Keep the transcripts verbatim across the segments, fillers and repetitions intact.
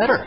better.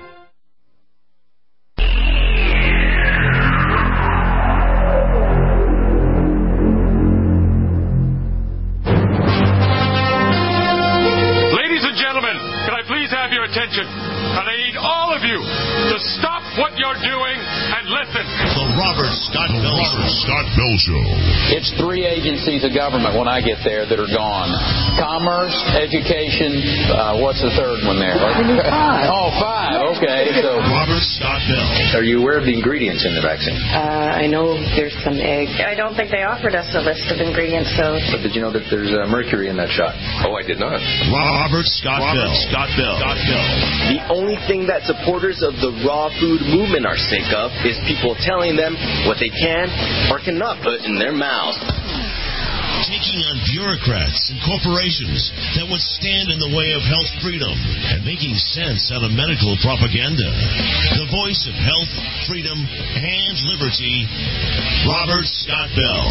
Ladies and gentlemen, can I please have your attention? And I need all of you to stop what you're doing and listen. The Robert Scott Bell Robert Scott Bell Show. It's three agencies of government when I get there that are gone. Commerce, education, uh, what's the third one there? Five. Oh, five. Okay. So Robert Scott Bell. Are you aware of the ingredients in the vaccine? Uh, I know there's some egg. I don't think they offered us a list of ingredients, so... But did you know that there's uh, mercury in that shot? Oh, I did not. Robert Scott Robert Bell. Scott Bell. Scott Bell. The only thing that supporters of the raw food movement are sick of is people telling them what they can or cannot put in their mouths. Taking on bureaucrats and corporations that would stand in the way of health freedom and making sense out of medical propaganda. The voice of health, freedom, and liberty, Robert Scott Bell.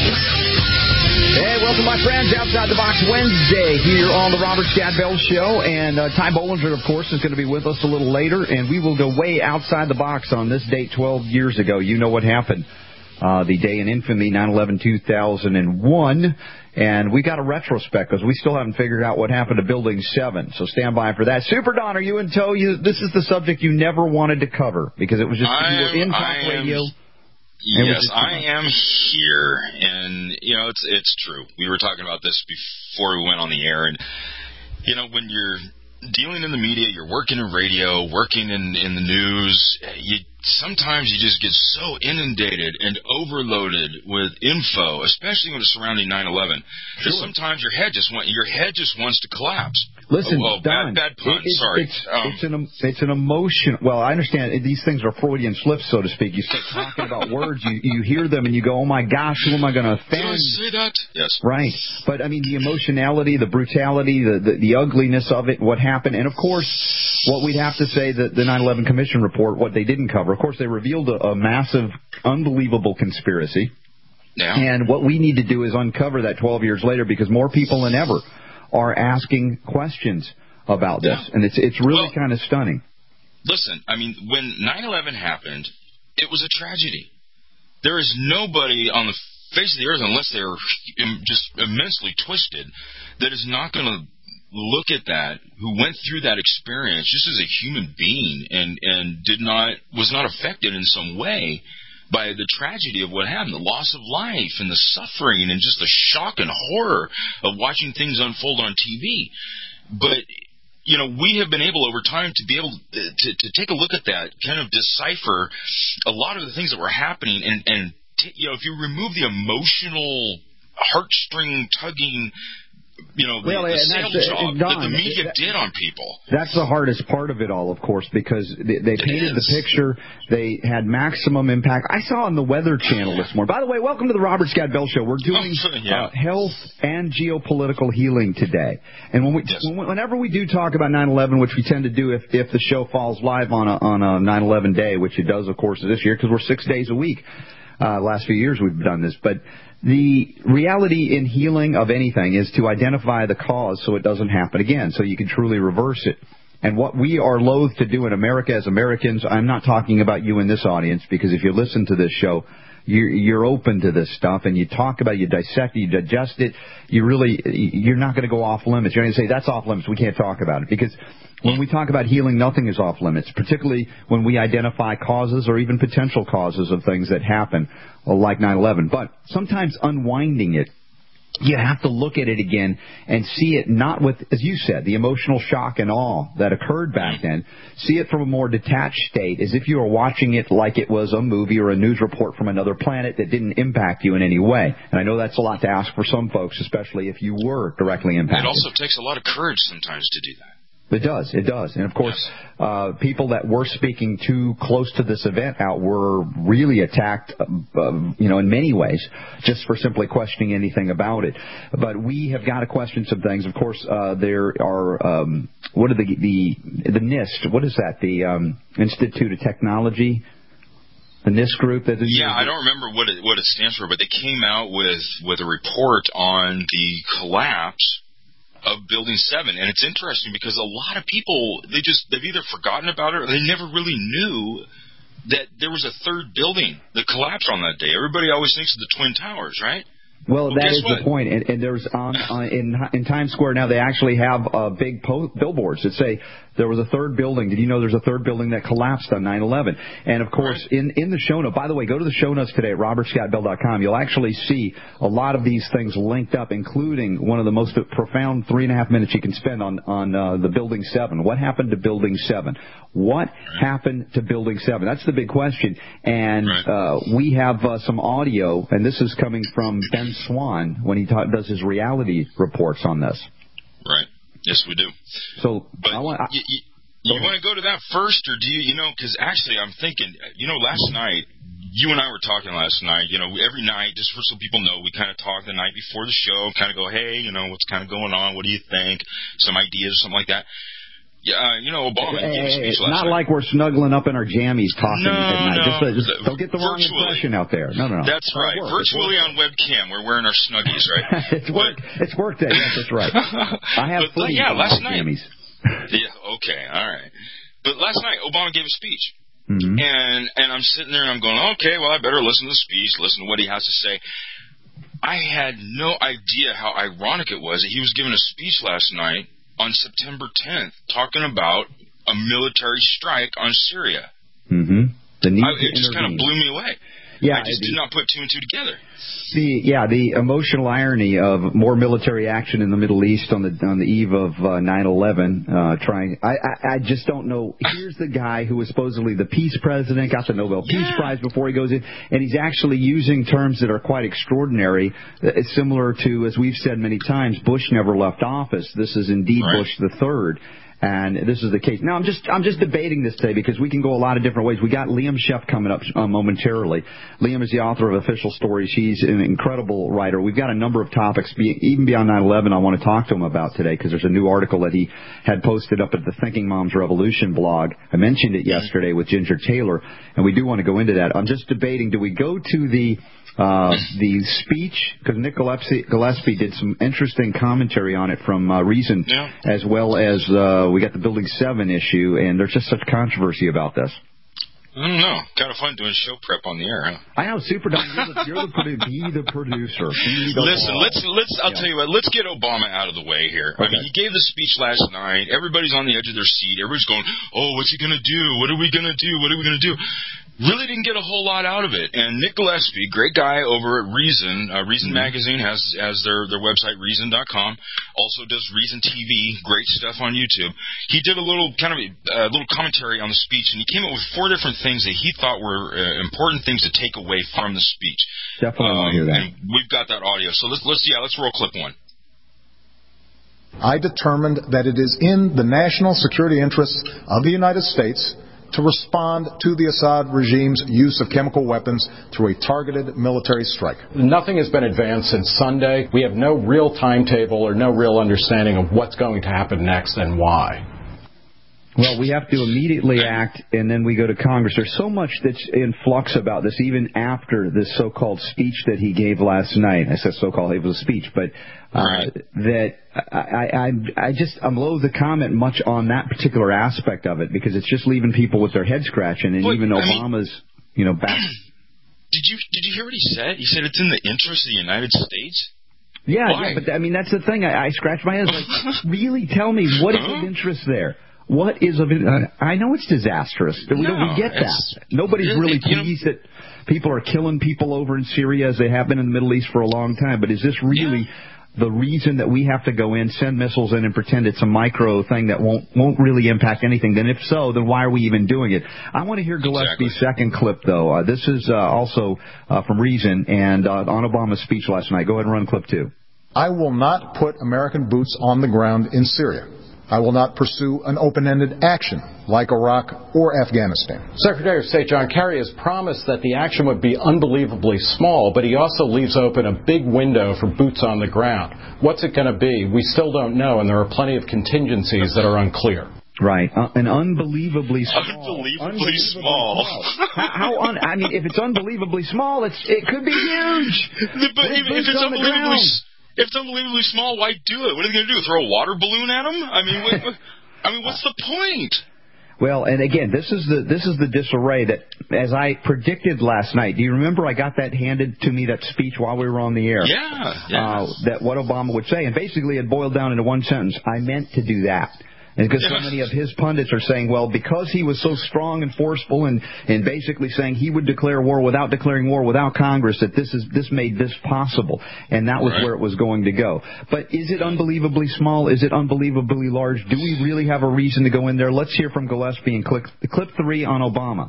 Hey, welcome, my friends. Outside the Box Wednesday here on the Robert Scott Bell Show. And uh, Ty Bollinger, of course, is going to be with us a little later. And we will go way outside the box on this date twelve years ago. You know what happened. Uh, the day in infamy, nine eleven two thousand one. And we got a retrospect because we still haven't figured out what happened to Building seven. So stand by for that. Super Don, are you in tow? You, this is the subject you never wanted to cover because it was just I'm, you were in talk am, radio. Yes, I am here. And, you know, it's it's true. We were talking about this before we went on the air. And, you know, when you're dealing in the media, you're working in radio, working in, in the news, you sometimes you just get so inundated and overloaded with info, especially when it's surrounding nine eleven, that sure. sometimes your head just want, your head just wants to collapse. Listen, oh, oh, Don, bad, bad pun. It, it, Sorry. It's, um, it's, an, it's an emotion. Well, I understand these things are Freudian slips, so to speak. You start talking about words, you, you hear them, and you go, oh, my gosh, who am I going to offend? Did I say that? Yes. Right. But, I mean, the emotionality, the brutality, the, the, the ugliness of it, what happened, and, of course, what we'd have to say, that the nine eleven Commission report, what they didn't cover. Of course, they revealed a, a massive, unbelievable conspiracy. Yeah. And what we need to do is uncover that twelve years later because more people than ever are asking questions about this. Yeah. And it's it's really well, kind of stunning. Listen, I mean, when nine eleven happened, it was a tragedy. There is nobody on the face of the earth, unless they're just immensely twisted, that is not going to look at that, who went through that experience just as a human being and, and did not was not affected in some way by the tragedy of what happened, the loss of life and the suffering and just the shock and horror of watching things unfold on T V. But, you know, we have been able over time to be able to, to, to take a look at that, kind of decipher a lot of the things that were happening. And, and t- you know, if you remove the emotional, heartstring tugging, you know, the, well, the sales uh, job Don, that the media that, did on people. That's the hardest part of it all, of course, because they, they painted the picture. They had maximum impact. I saw on the Weather Channel this morning. By the way, welcome to the Robert Scott Bell Show. We're doing yeah. uh, health and geopolitical healing today. And when we, yes. whenever we do talk about nine eleven, which we tend to do if, if the show falls live on a, on a nine eleven day, which it does, of course, this year, because we're six days a week. Uh, last few years we've done this. But the reality in healing of anything is to identify the cause so it doesn't happen again, so you can truly reverse it. And what we are loath to do in America as Americans, I'm not talking about you in this audience, because if you listen to this show, you're, you're open to this stuff, and you talk about it, you dissect it, you digest it, you really, you're not going to go off limits. You're going to say, that's off limits, we can't talk about it. Because when we talk about healing, nothing is off limits, particularly when we identify causes or even potential causes of things that happen, like nine eleven. But sometimes unwinding it, you have to look at it again and see it not with, as you said, the emotional shock and awe that occurred back then. See it from a more detached state, as if you were watching it like it was a movie or a news report from another planet that didn't impact you in any way. And I know that's a lot to ask for some folks, especially if you were directly impacted. It also takes a lot of courage sometimes to do that. It does, it does. And, of course, yes. uh, people that were speaking too close to this event out were really attacked, uh, you know, in many ways, just for simply questioning anything about it. But we have got to question some things. Of course, uh, there are, um, what are the, the, the NIST, what is that, the um, Institute of Technology? The NIST group? That is yeah, I don't remember what it, what it stands for, but they came out with, with a report on the collapse of Building seven. And it's interesting because a lot of people, they just, they've either forgotten about it or they never really knew that there was a third building that collapsed on that day. Everybody always thinks of the Twin Towers, right? Well, well that is what? the point. And, and there's on, on in in Times Square now they actually have uh, big po- billboards that say there was a third building. Did you know there's a third building that collapsed on nine eleven? And of course, right. in in the show note. By the way, go to the show notes today at robert scott bell dot com. You'll actually see a lot of these things linked up, including one of the most profound three and a half minutes you can spend on on uh, the Building seven. What happened to Building seven? What right. happened to Building seven? That's the big question. And right. uh, we have uh, some audio, and this is coming from Ben Swan when he ta- does his reality reports on this. Right. Yes, we do. So, but I want. I, you, you, you want to go to that first, or do you? You know, because actually, I'm thinking. You know, last night, you and I were talking last night. You know, every night, just for so people know, we kind of talk the night before the show. Kind of go, hey, you know, what's kind of going on? What do you think? Some ideas, something like that. Yeah, uh, you know, Obama hey, gave a speech hey, last not night. like we're snuggling up in our jammies talking no, at night. No, just, uh, just don't get the wrong virtually. impression out there. No, no, no. That's right. Virtually on webcam, we're wearing our Snuggies, right? it's work. It's work day. Yes, that's right. I have but, footies yeah, on last my night. jammies. Yeah. Okay. All right. But last night, Obama gave a speech, mm-hmm. and and I'm sitting there and I'm going, okay, well, I better listen to the speech, listen to what he has to say. I had no idea how ironic it was that he was giving a speech last night on September tenth, talking about a military strike on Syria. Mm-hmm. The need I, to it just kind of blew me away. Yeah, I just the, did not put two and two together. The yeah, the emotional irony of more military action in the Middle East on the on the eve of uh, nine eleven. Uh, trying, I, I I just don't know. Here's the guy who was supposedly the peace president, got the Nobel yeah. Peace Prize before he goes in, and he's actually using terms that are quite extraordinary. It's similar to, as we've said many times, Bush never left office. This is indeed right. Bush the third. And this is the case. Now, I'm just I'm just debating this today because we can go a lot of different ways. We got Liam Sheff coming up uh, momentarily. Liam is the author of Official Stories. He's an incredible writer. We've got a number of topics, be, even beyond nine eleven, I want to talk to him about today because there's a new article that he had posted up at the Thinking Moms Revolution blog. I mentioned it yesterday with Ginger Taylor, and we do want to go into that. I'm just debating, do we go to the Uh, the speech, because Nick Gillespie, Gillespie did some interesting commentary on it from uh, Reason, yeah. as well as uh, we got the Building seven issue, and there's just such controversy about this. I don't know. Kind of fun doing show prep on the air, huh? I know, Super Don. You're the, you're the produ- be the producer. Be the Listen, ball. let's let's. I'll yeah. tell you what. Let's get Obama out of the way here. Okay. I mean, he gave the speech last night. Everybody's on the edge of their seat. Everybody's going, "Oh, what's he gonna do? What are we gonna do? What are we gonna do?" Really didn't get a whole lot out of it. And Nick Gillespie, great guy over at Reason. Uh, Reason mm-hmm. Magazine has has their their website reason dot com. Also does Reason T V. Great stuff on YouTube. He did a little kind of a uh, little commentary on the speech, and he came up with four different things that he thought were uh, important things to take away from the speech. Definitely um, want to hear that. And we've got that audio. So let's let's yeah let's roll clip one. I determined that it is in the national security interests of the United States to respond to the Assad regime's use of chemical weapons through a targeted military strike. Nothing has been advanced since Sunday. We have no real timetable or no real understanding of what's going to happen next and why. Well, we have to immediately act, and then we go to Congress. There's so much that's in flux about this, even after this so-called speech that he gave last night. I said so-called, it was a speech, but uh, right. that I, I, I just I'm loath to comment much on that particular aspect of it because it's just leaving people with their head scratching, and but, even I Obama's, mean, you know, back. Did you did you hear what he said? He said it's in the interest of the United States. Yeah, Why? yeah, but I mean that's the thing. I, I scratch my head. Like, really, tell me what is of interest there? What is of it? Uh, I know it's disastrous. We, no, we get that. Nobody's really pleased know, that people are killing people over in Syria as they have been in the Middle East for a long time. But is this really yeah. the reason that we have to go in, send missiles in, and pretend it's a micro thing that won't won't really impact anything? Then if so, then why are we even doing it? I want to hear Gillespie's exactly. second clip, though. Uh, this is uh, also uh, from Reason and uh, on Obama's speech last night. Go ahead and run clip two. I will not put American boots on the ground in Syria. I will not pursue an open-ended action like Iraq or Afghanistan. Secretary of State John Kerry has promised that the action would be unbelievably small, but he also leaves open a big window for boots on the ground. What's it going to be? We still don't know, and there are plenty of contingencies that are unclear. Right, uh, an unbelievably small. Unbelievably, unbelievably small. small. how, how un, I mean, if it's unbelievably small, it's it could be huge. But if, if it's unbelievably If it's unbelievably small, why do it? What are they going to do? Throw a water balloon at them? I mean, what, I mean, what's the point? Well, and again, this is the this is the disarray that, as I predicted last night. Do you remember I got that handed to me, that speech, while we were on the air? Yeah. yeah. Uh, that what Obama would say, and basically it boiled down into one sentence: I meant to do that. And because so many of his pundits are saying, well, because he was so strong and forceful and, and basically saying he would declare war without declaring war without Congress, that this is this made this possible. And that was right. where it was going to go. But is it unbelievably small? Is it unbelievably large? Do we really have a reason to go in there? Let's hear from Gillespie in clip, clip three on Obama.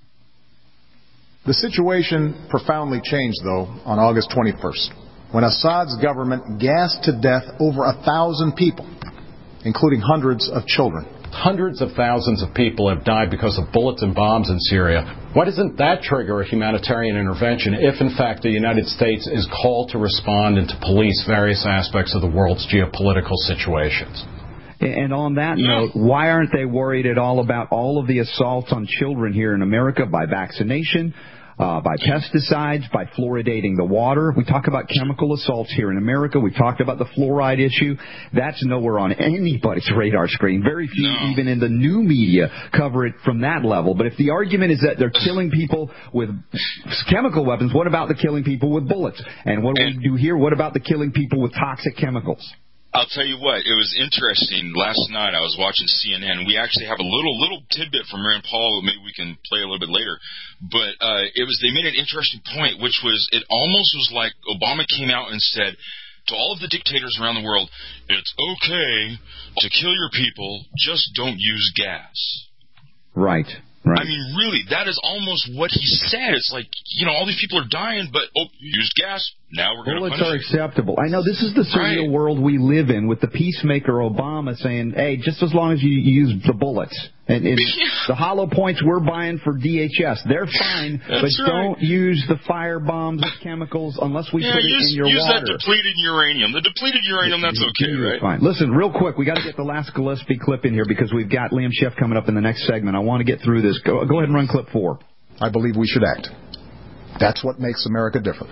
The situation profoundly changed, though, on August twenty-first, when Assad's government gassed to death over a thousand people, including hundreds of children. Hundreds of thousands of people have died because of bullets and bombs in Syria. Why doesn't that trigger a humanitarian intervention if, in fact, the United States is called to respond and to police various aspects of the world's geopolitical situations? And on that note, why aren't they worried at all about all of the assaults on children here in America by vaccination, Uh, by pesticides, by fluoridating the water? We talk about chemical assaults here in America. We talked about the fluoride issue. That's nowhere on anybody's radar screen. Very few, no. even in the new media, cover it from that level. But if the argument is that they're killing people with chemical weapons, what about the killing people with bullets? And what do we do here? What about the killing people with toxic chemicals? I'll tell you what, it was interesting. Last night I was watching C N N. We actually have a little little tidbit from Rand Paul that maybe we can play a little bit later. But uh, it was they made an interesting point, which was it almost was like Obama came out and said to all of the dictators around the world, it's okay to kill your people, just don't use gas. Right. Right. I mean, really, that is almost what he said. It's like, you know, all these people are dying, but, oh, use gas, now we're going to punish Bullets are acceptable. I know this is the surreal right. world we live in, with the peacemaker Obama saying, hey, just as long as you use the bullets. And it's yeah. the hollow points we're buying for D H S, they're fine, but right. don't use the fire bombs and chemicals unless we yeah, put use, it in your use water. Use that depleted uranium. The depleted uranium, that's okay, right? Fine. Listen, real quick, we got to get the last Gillespie clip in here because we've got Liam Schiff coming up in the next segment. I want to get through this. Go, go ahead and run clip four. I believe we should act. That's what makes America different.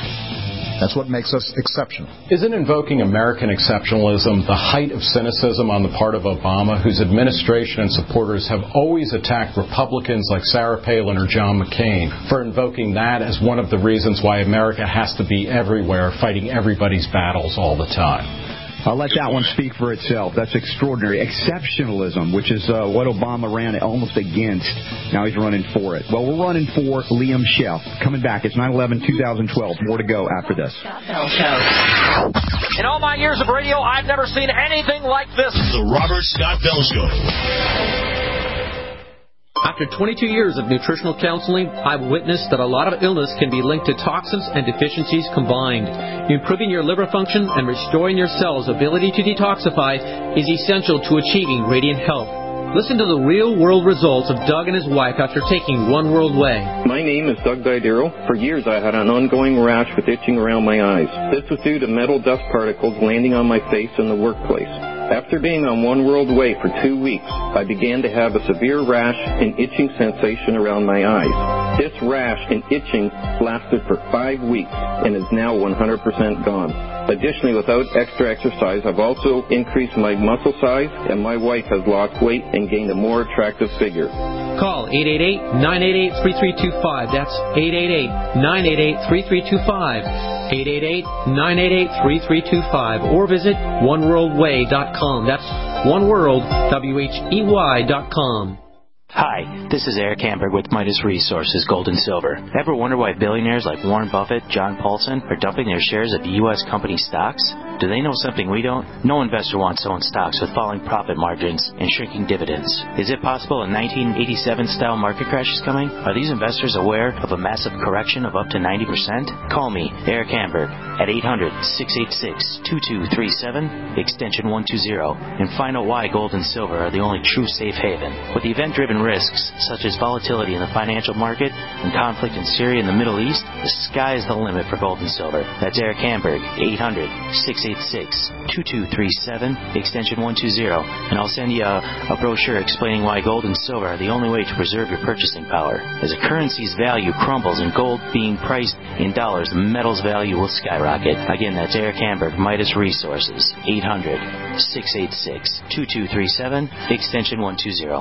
That's what makes us exceptional. Isn't invoking American exceptionalism the height of cynicism on the part of Obama, whose administration and supporters have always attacked Republicans like Sarah Palin or John McCain for invoking that as one of the reasons why America has to be everywhere, fighting everybody's battles all the time? I'll let that one speak for itself. That's extraordinary. Exceptionalism, which is uh, what Obama ran almost against. Now he's running for it. Well, we're running for Liam Schiff. Coming back. It's nine eleven twenty twelve. More to go after this. In all my years of radio, I've never seen anything like this. The Robert Scott Bell Show. After twenty-two years of nutritional counseling, I've witnessed that a lot of illness can be linked to toxins and deficiencies combined. Improving your liver function and restoring your cells' ability to detoxify is essential to achieving radiant health. Listen to the real-world results of Doug and his wife after taking One World Way. My name is Doug Didero. For years I had an ongoing rash with itching around my eyes. This was due to metal dust particles landing on my face in the workplace. After being on One World Way for two weeks, I began to have a severe rash and itching sensation around my eyes. This rash and itching lasted for five weeks and is now one hundred percent gone. Additionally, without extra exercise, I've also increased my muscle size, and my wife has lost weight and gained a more attractive figure. Call eight eight eight, nine eight eight, three three two five. That's eight eight eight, nine eight eight, three three two five. eight eight eight, nine eight eight, three three two five. Or visit one world way dot com. That's one world, W H E Y dot com. Hi, this is Eric Hamburg with Midas Resources Gold and Silver. Ever wonder why billionaires like Warren Buffett, John Paulson are dumping their shares of U S company stocks? Do they know something we don't? No investor wants to own stocks with falling profit margins and shrinking dividends. Is it possible a nineteen eighty-seven style market crash is coming? Are these investors aware of a massive correction of up to ninety percent? Call me, Eric Hamburg, at eight hundred, six eight six, two two three seven, extension one two zero, and find out why gold and silver are the only true safe haven. With the event-driven given risks such as volatility in the financial market and conflict in Syria and the Middle East, the sky is the limit for gold and silver. That's Eric Hamburg, eight hundred, six eight six, two two three seven, extension one two zero, and I'll send you a, a brochure explaining why gold and silver are the only way to preserve your purchasing power. As a currency's value crumbles and gold being priced in dollars, the metal's value will skyrocket. Again, that's Eric Hamburg, Midas Resources, eight hundred, six eight six, two two three seven, extension one two zero.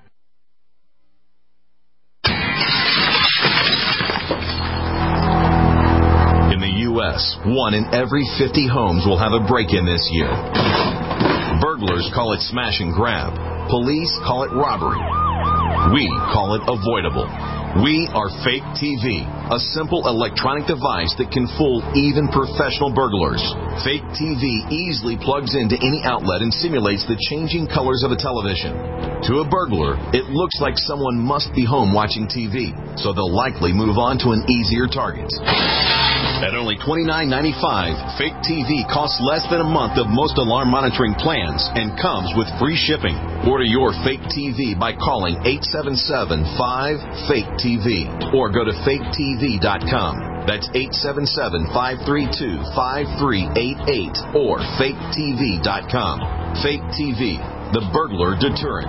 In the U S, one in every fifty homes will have a break-in this year. Burglars call it smash and grab. Police call it robbery. We call it avoidable. We are Fake T V, a simple electronic device that can fool even professional burglars. Fake T V easily plugs into any outlet and simulates the changing colors of a television. To a burglar, it looks like someone must be home watching T V, so they'll likely move on to an easier target. At only twenty-nine ninety-five, Fake T V costs less than a month of most alarm monitoring plans and comes with free shipping. Order your Fake T V by calling eight seven seven, five, fake T V or go to fake T V dot com. That's eight seven seven, five three two, five three eight eight or fake T V dot com. Fake T V, the burglar deterrent.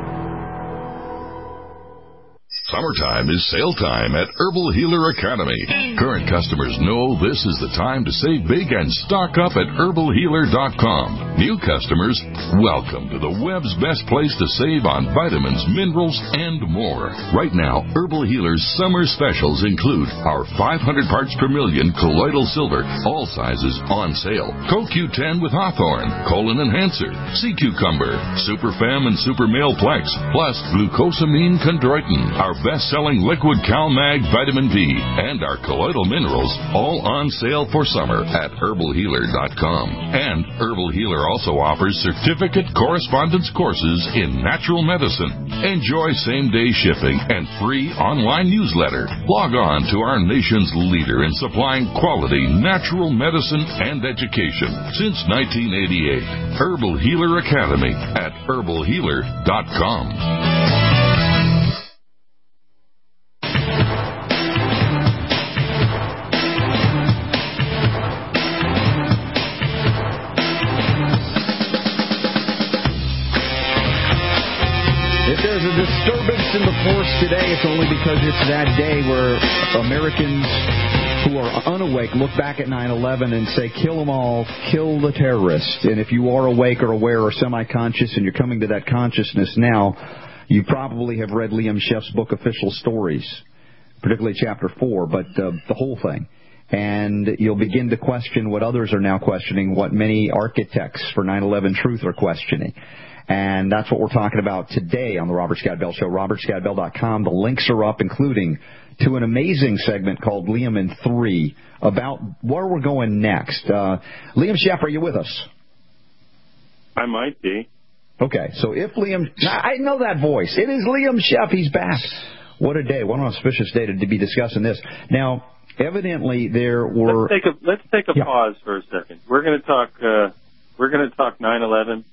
Summertime is sale time at Herbal Healer Academy. Current customers know this is the time to save big and stock up at herbal healer dot com. New customers, welcome to the web's best place to save on vitamins, minerals, and more. Right now, Herbal Healer's summer specials include our five hundred parts per million colloidal silver, all sizes on sale. Co Q ten with Hawthorne, Colon Enhancer, Sea Cucumber, Super Fem and Super Male Plex, plus Glucosamine Chondroitin, our best-selling liquid CalMag Vitamin D, and our colloidal minerals, all on sale for summer at herbal healer dot com. And Herbal Healer also offers certificate correspondence courses in natural medicine. Enjoy same-day shipping and free online newsletter. Log on to our nation's leader in supplying quality natural medicine and education since nineteen eighty-eight. Herbal Healer Academy at herbal healer dot com. There's a disturbance in the force today. It's only because it's that day where Americans who are unawake look back at nine eleven and say, kill them all, kill the terrorists. And if you are awake or aware or semi-conscious and you're coming to that consciousness now, you probably have read Liam Sheff's book, Official Stories, particularly chapter four, but uh, the whole thing. And you'll begin to question what others are now questioning, what many architects for nine eleven truth are questioning. And that's what we're talking about today on the Robert Scott Bell Show, robert scott bell dot com. The links are up, including to an amazing segment called Liam in three about where we're going next. Uh, Liam Sheff, are you with us? I might be. Okay, so if Liam... I know that voice. It is Liam Sheff. He's back. What a day. What an auspicious day to be discussing this. Now, evidently there were... Let's take a, let's take a yeah. pause for a second. We're going to talk... Uh, we're going to talk nine eleven.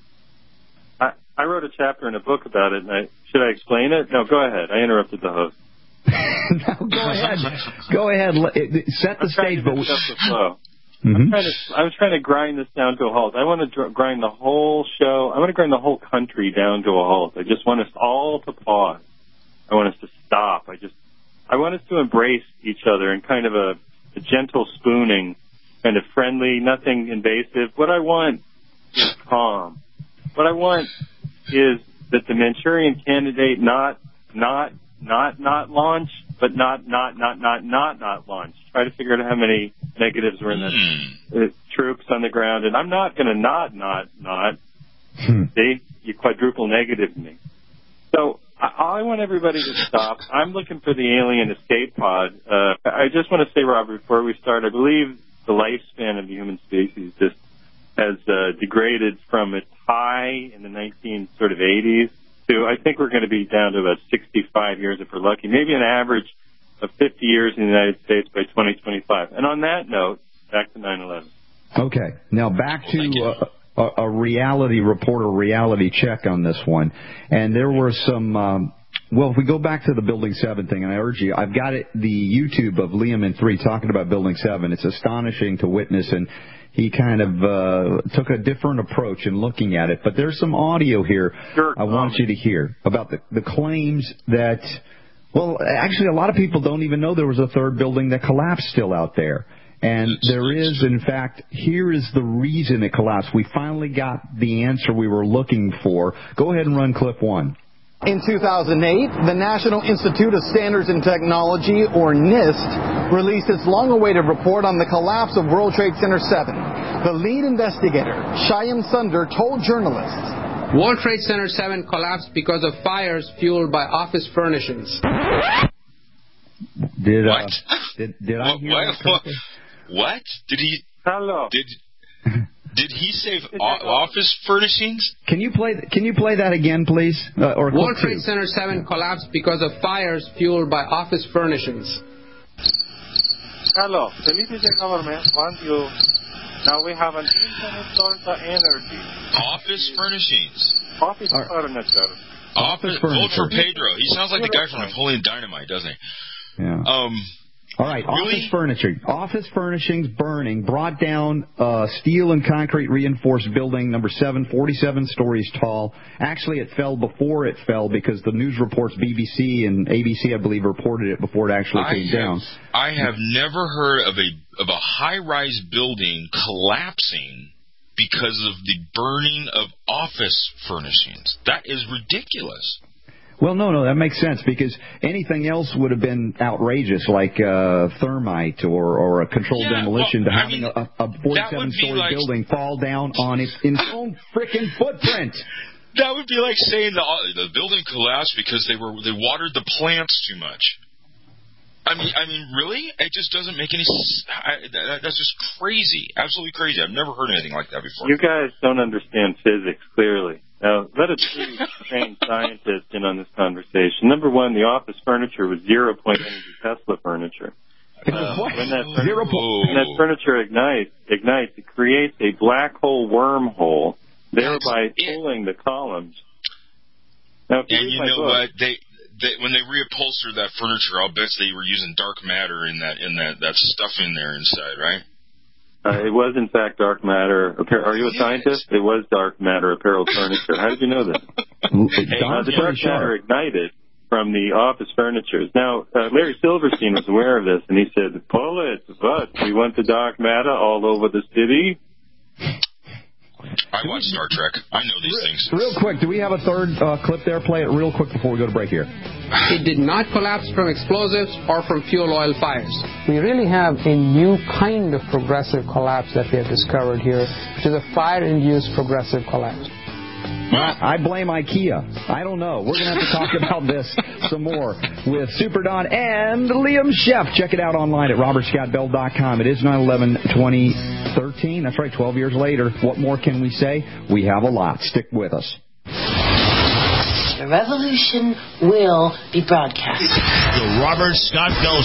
I wrote a chapter in a book about it, and I, should I explain it? No, go ahead. I interrupted the host. no, go ahead. Go ahead. Set the stage. But the flow. Mm-hmm. I'm trying to, I was trying to grind this down to a halt. I want to dr- grind the whole show. I want to grind the whole country down to a halt. I just want us all to pause. I want us to stop. I just, I want us to embrace each other in kind of a, a gentle spooning, kind of friendly, nothing invasive. What I want is calm. What I want is that the Manchurian Candidate not, not, not, not launch, but not, not, not, not, not, not launch. Try to figure out how many negatives were in the mm. uh, troops on the ground. And I'm not going to not, not, not. Hmm. See, you quadruple negative me. So I, I want everybody to stop. I'm looking for the alien escape pod. Uh, I just want to say, Robert, before we start, I believe the lifespan of the human species just has uh, degraded from its high in the nineteen sort of eighties to, I think we're going to be down to about sixty-five years if we're lucky, maybe an average of fifty years in the United States by twenty twenty-five. And on that note, back to nine eleven. Okay. Now back to uh, a, a reality report or reality check on this one. And there were some, um, well, if we go back to the Building seven thing, and I urge you, I've got it, the YouTube of Liam and three talking about Building seven. It's astonishing to witness, and he kind of uh, took a different approach in looking at it. But there's some audio here sure, I want um, you to hear about the, the claims that, well, actually a lot of people don't even know there was a third building that collapsed still out there. And there is, in fact, here is the reason it collapsed. We finally got the answer we were looking for. Go ahead and run clip one. In two thousand eight, the National Institute of Standards and Technology, or NIST, released its long-awaited report on the collapse of World Trade Center seven. The lead investigator, Shyam Sunder, told journalists, World Trade Center seven collapsed because of fires fueled by office furnishings. Did, uh, what? did, did I hear what? that correctly? What? Did he... Hello. Did... Did he say office furnishings? Can you play? Can you play that again, please? Uh, or World Trade Center seven collapsed because of fires fueled by office furnishings. Hello, the Libyan government wants you. Now we have an infinite source of energy. Office furnishings. Office right. furniture. Office furniture. Vote for Pedro. He sounds like the guy from Napoleon Dynamite, doesn't he? Yeah. Um. All right, really? office furniture. Office furnishings burning brought down uh, steel and concrete reinforced building number seven, forty-seven stories tall. Actually, it fell before it fell because the news reports, B B C and A B C, I believe, reported it before it actually I came have, down. I have never heard of a of a high-rise building collapsing because of the burning of office furnishings. That is ridiculous. Well, no, no, that makes sense because anything else would have been outrageous, like uh, thermite or, or a controlled yeah, demolition well, to having I mean, a, a forty-seven story like, building fall down on its, its own freaking footprint. That would be like saying the the building collapsed because they were they watered the plants too much. I mean, I mean, really? It just doesn't make any sense. That, that's just crazy, absolutely crazy. I've never heard anything like that before. You guys don't understand physics clearly. Now, let us two trained scientists in on this conversation. Number one, the office furniture was zero-point energy Tesla furniture. Uh, when, that furniture, when that furniture ignites, ignites, it creates a black hole wormhole, thereby pulling the columns. Now, if you and you know book, what? They, they when they reupholstered that furniture, I'll bet they were using dark matter in that in that that stuff in there inside, right? Uh, it was, in fact, dark matter. Are you a scientist? It was dark matter apparel furniture. How did you know that? uh, the dark matter ignited from the office furnitures. Now, uh, Larry Silverstein was aware of this, and he said, pull it, but we want the dark matter all over the city. I watch Star Trek. I know these things. Real quick, do we have a third uh, clip there? Play it real quick before we go to break here. It did not collapse from explosives or from fuel oil fires. We really have a new kind of progressive collapse that we have discovered here, which is a fire-induced progressive collapse. I blame IKEA. I don't know. We're going to have to talk about this some more with Super Don and Liam Sheff. Check it out online at robert scott bell dot com. It is nine eleven twenty thirteen. That's right, twelve years later. What more can we say? We have a lot. Stick with us. The revolution will be broadcast. The Robert Scott Bell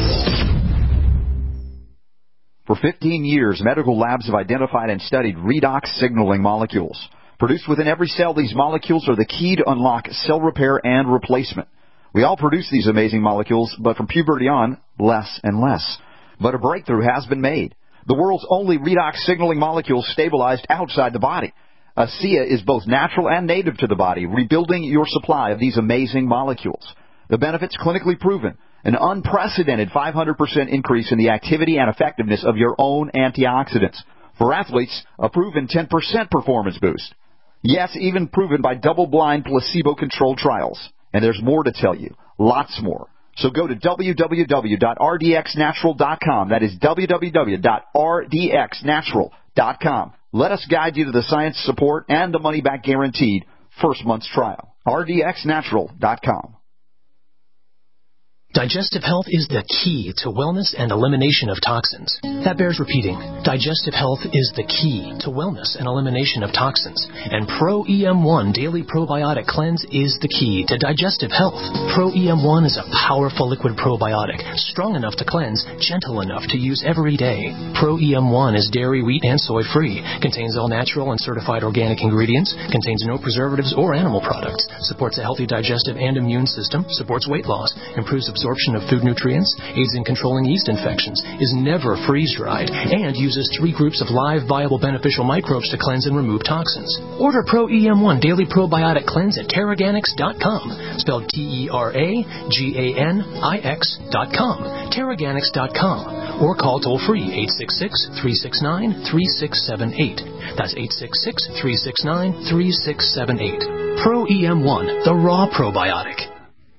Show. For fifteen years, medical labs have identified and studied redox signaling molecules. Produced within every cell, these molecules are the key to unlock cell repair and replacement. We all produce these amazing molecules, but from puberty on, less and less. But a breakthrough has been made. The world's only redox signaling molecule stabilized outside the body. ASEA is both natural and native to the body, rebuilding your supply of these amazing molecules. The benefits clinically proven. An unprecedented five hundred percent increase in the activity and effectiveness of your own antioxidants. For athletes, a proven ten percent performance boost. Yes, even proven by double-blind, placebo-controlled trials. And there's more to tell you. Lots more. So go to w w w dot r d x natural dot com. That is w w w dot r d x natural dot com. Let us guide you to the science support and the money-back guaranteed first month's trial. r d x natural dot com. Digestive health is the key to wellness and elimination of toxins. That bears repeating. Digestive health is the key to wellness and elimination of toxins. And Pro E M one Daily Probiotic Cleanse is the key to digestive health. Pro E M one is a powerful liquid probiotic, strong enough to cleanse, gentle enough to use every day. Pro E M one is dairy, wheat, and soy free, contains all natural and certified organic ingredients, contains no preservatives or animal products, supports a healthy digestive and immune system, supports weight loss, improves absorption of food nutrients, aids in controlling yeast infections, is never freeze-dried, and uses three groups of live, viable, beneficial microbes to cleanse and remove toxins. Order Pro E M one Daily Probiotic Cleanse at Terraganix dot com, spelled T E R A G A N I X dot com, Terraganix dot com, or call toll-free eight six six, three six nine, three six seven eight. That's eight six six, three six nine, three six seven eight. Pro E M one, the raw probiotic.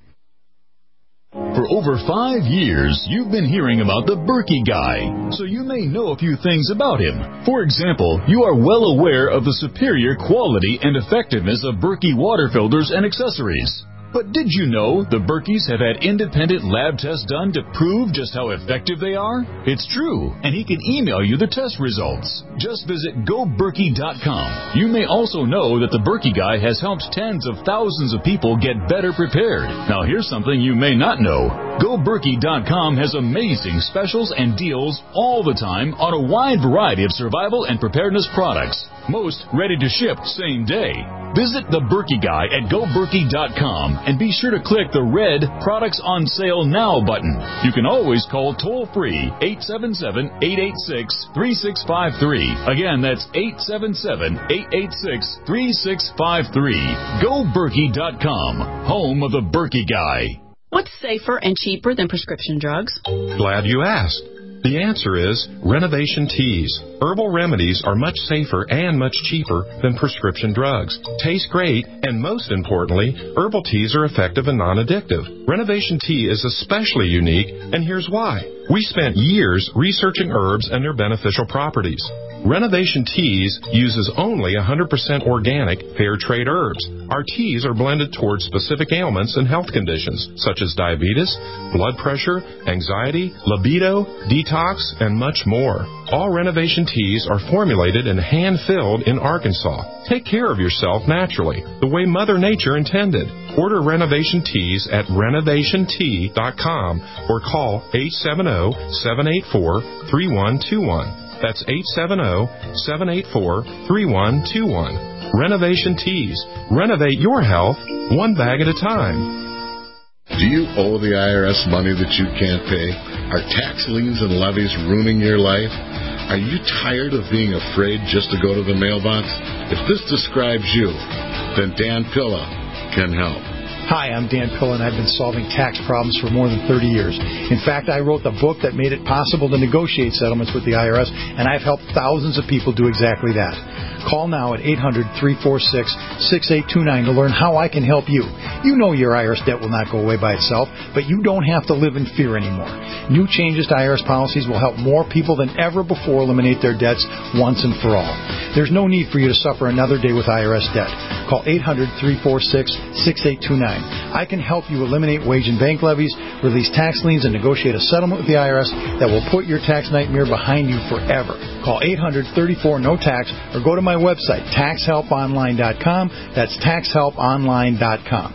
For over five years, you've been hearing about the Berkey Guy, so you may know a few things about him. For example, you are well aware of the superior quality and effectiveness of Berkey water filters and accessories. But did you know the Berkeys have had independent lab tests done to prove just how effective they are? It's true, and he can email you the test results. Just visit go berkey dot com. You may also know that the Berkey Guy has helped tens of thousands of people get better prepared. Now here's something you may not know. go berkey dot com has amazing specials and deals all the time on a wide variety of survival and preparedness products. Most ready to ship same day. Visit the Berkey Guy at go berkey dot com and be sure to click the red Products on Sale Now button. You can always call toll-free eight seven seven, eight eight six, three six five three. Again, that's eight seven seven, eight eight six, three six five three. go berkey dot com, home of the Berkey Guy. What's safer and cheaper than prescription drugs? Glad you asked. The answer is Renovation Teas. Herbal remedies are much safer and much cheaper than prescription drugs. Taste great, and most importantly, herbal teas are effective and non-addictive. Renovation Tea is especially unique, and here's why. We spent years researching herbs and their beneficial properties. Renovation Teas uses only one hundred percent organic, fair trade herbs. Our teas are blended towards specific ailments and health conditions, such as diabetes, blood pressure, anxiety, libido, detox, and much more. All Renovation Teas are formulated and hand-filled in Arkansas. Take care of yourself naturally, the way Mother Nature intended. Order Renovation Teas at renovation tea dot com or call eight seven zero, seven eight four, three one two one. That's eight seven zero, seven eight four, three one two one. Renovation Teas. Renovate your health one bag at a time. Do you owe the I R S money that you can't pay? Are tax liens and levies ruining your life? Are you tired of being afraid just to go to the mailbox? If this describes you, then Dan Pilla can help. Hi, I'm Dan Pilla, and I've been solving tax problems for more than thirty years. In fact, I wrote the book that made it possible to negotiate settlements with the I R S, and I've helped thousands of people do exactly that. Call now at eight hundred, three four six, six eight two nine to learn how I can help you. You know your I R S debt will not go away by itself, but you don't have to live in fear anymore. New changes to I R S policies will help more people than ever before eliminate their debts once and for all. There's no need for you to suffer another day with I R S debt. Call eight hundred, three four six, six eight two nine. I can help you eliminate wage and bank levies, release tax liens, and negotiate a settlement with the I R S that will put your tax nightmare behind you forever. Call eight hundred, thirty-four, no tax or go to my website, tax help online dot com. That's tax help online dot com.